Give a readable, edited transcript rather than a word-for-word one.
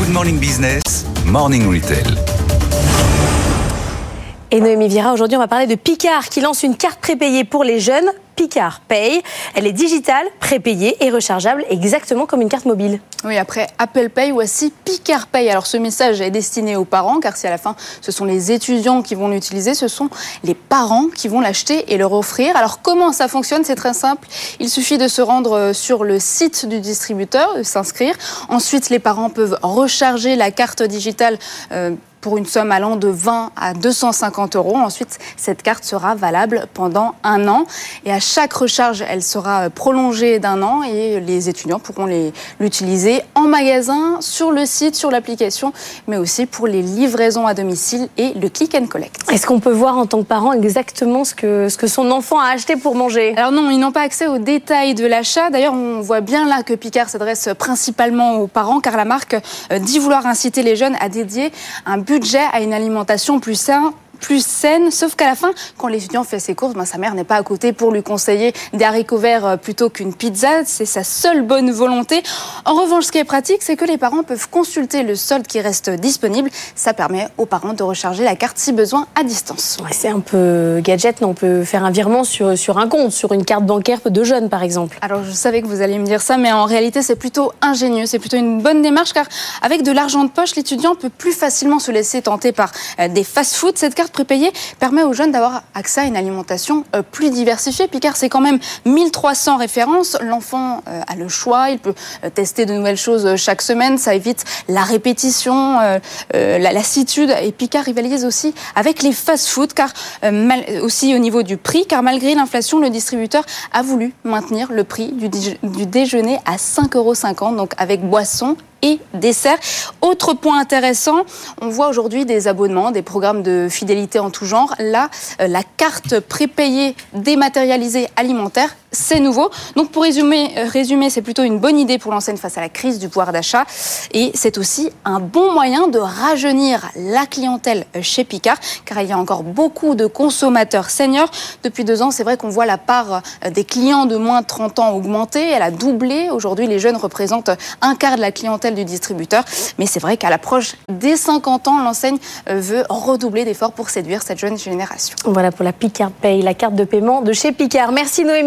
Good Morning Business, Morning Retail. Et Noémie Vira, aujourd'hui on va parler de Picard qui lance une carte prépayée pour les jeunes, Picard Pay. Elle est digitale, prépayée et rechargeable exactement comme une carte mobile. Oui, après Apple Pay, voici Picard Pay. Alors ce message est destiné aux parents, car si à la fin ce sont les étudiants qui vont l'utiliser, ce sont les parents qui vont l'acheter et leur offrir. Alors comment ça fonctionne? C'est très simple. Il suffit de se rendre sur le site du distributeur, de s'inscrire. Ensuite, les parents peuvent recharger la carte digitale pour une somme allant de 20 à 250 €. Ensuite, cette carte sera valable pendant 1 an. Et à chaque recharge, elle sera prolongée d'1 an et les étudiants pourront l'utiliser en magasin, sur le site, sur l'application, mais aussi pour les livraisons à domicile et le click and collect. Est-ce qu'on peut voir en tant que parent exactement ce que son enfant a acheté pour manger? Alors non, ils n'ont pas accès aux détails de l'achat. D'ailleurs, on voit bien là que Picard s'adresse principalement aux parents, car la marque dit vouloir inciter les jeunes à dédier un budget à une alimentation plus saine, sauf qu'à la fin, quand l'étudiant fait ses courses, sa mère n'est pas à côté pour lui conseiller des haricots verts plutôt qu'une pizza. C'est sa seule bonne volonté. En revanche, ce qui est pratique, c'est que les parents peuvent consulter le solde qui reste disponible. Ça permet aux parents de recharger la carte si besoin à distance. Ouais, c'est un peu gadget, non? On peut faire un virement sur un compte, sur une carte bancaire de jeunes par exemple. Alors je savais que vous alliez me dire ça, mais en réalité c'est plutôt ingénieux, c'est plutôt une bonne démarche, car avec de l'argent de poche, l'étudiant peut plus facilement se laisser tenter par des fast-food. Cette carte prépayée permet aux jeunes d'avoir accès à une alimentation plus diversifiée. Picard, c'est quand même 1300 références. L'enfant a le choix, il peut tester de nouvelles choses chaque semaine. Ça évite la répétition, la lassitude. Et Picard rivalise aussi avec les fast-food, car aussi au niveau du prix, car malgré l'inflation, le distributeur a voulu maintenir le prix du déjeuner à 5,50 €, donc avec boisson et dessert. Autre point intéressant, on voit aujourd'hui des abonnements, des programmes de fidélité en tout genre. Là, la carte prépayée dématérialisée alimentaire, c'est nouveau. Donc pour résumer, c'est plutôt une bonne idée pour l'enseigne face à la crise du pouvoir d'achat. Et c'est aussi un bon moyen de rajeunir la clientèle chez Picard, car il y a encore beaucoup de consommateurs seniors. Depuis 2 ans, c'est vrai qu'on voit la part des clients de moins de 30 ans augmenter. Elle a doublé. Aujourd'hui, les jeunes représentent un quart de la clientèle du distributeur. Mais c'est vrai qu'à l'approche des 50 ans, l'enseigne veut redoubler d'efforts pour séduire cette jeune génération. Voilà pour la Picard Pay, la carte de paiement de chez Picard. Merci Noémie.